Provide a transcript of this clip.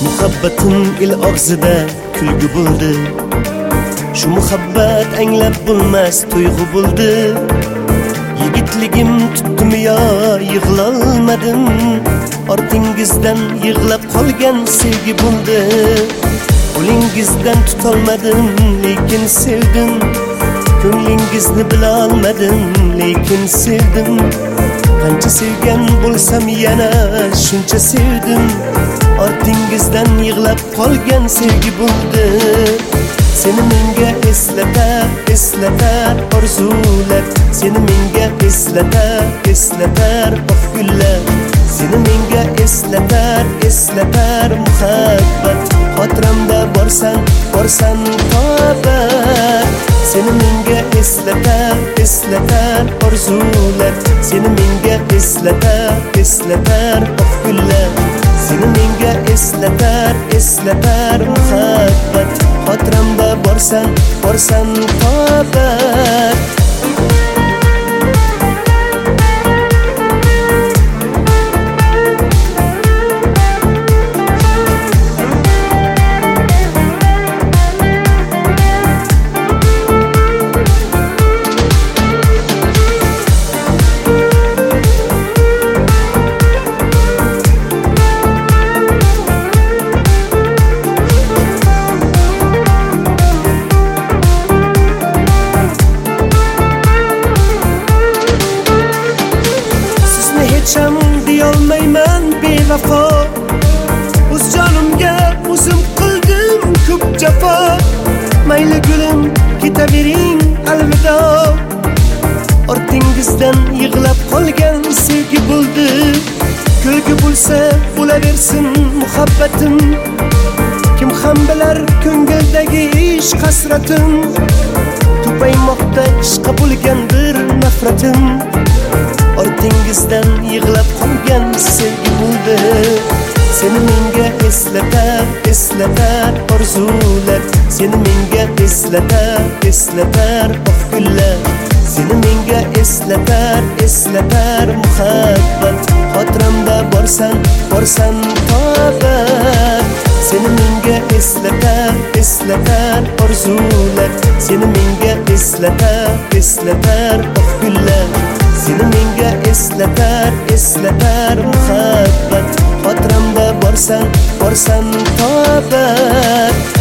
Muhabbatim il og'zida kulgu bo'ldi. Shu muhabbat anglab bo'lmas tuyg'u bo'ldi. Yigitligim tutdimi yo yig'lolmadim. Ortingizdan yig'lab qolgan sevgi bo'ldi. Qo'lingizdan tutolmadim lekin sevdim. Ko'nglingizni bila olmadim lekin sevdim. Qancha sevgan bo'lsam yana shuncha sevdim. Ortingizdan yig'lab qolgan sevgi bo'ldi. Seni menga eslatar orzular. Seni menga eslatar gullar. Seni menga eslatar muhabbat. Xotiramda borsan tobat. Seni menga eslatar orzular. Seni menga eslatar gullar. Seni menga eslatar muhabbat. Xotiramda borsan tobat. Hecham deyolmayman bevafo. O'z jonimga o'zim qildim ko'p jafo. Mayli gulim ketavering alvido. Ortingizdan yig'lab qolgan sevgi bo'ldi. Kulgi bo'lsa bo'laversin muhabbatim. Kim ham bilar ko'ngildagi ishq hasratim. To'paymoqda ishqa bo'lgandir nafratim. Ortingizdan yig'lab qolgan sevgi bo'ldi. Seni menga eslatar orzular. Seni menga eslatar gullar. Seni menga eslatar muhabbat. Xotiramda borsan tobat. Seni menga eslatar orzular. Seni menga eslatar gullar. Seni menga eslatar muhabbat. Xotiramda borsan tobat.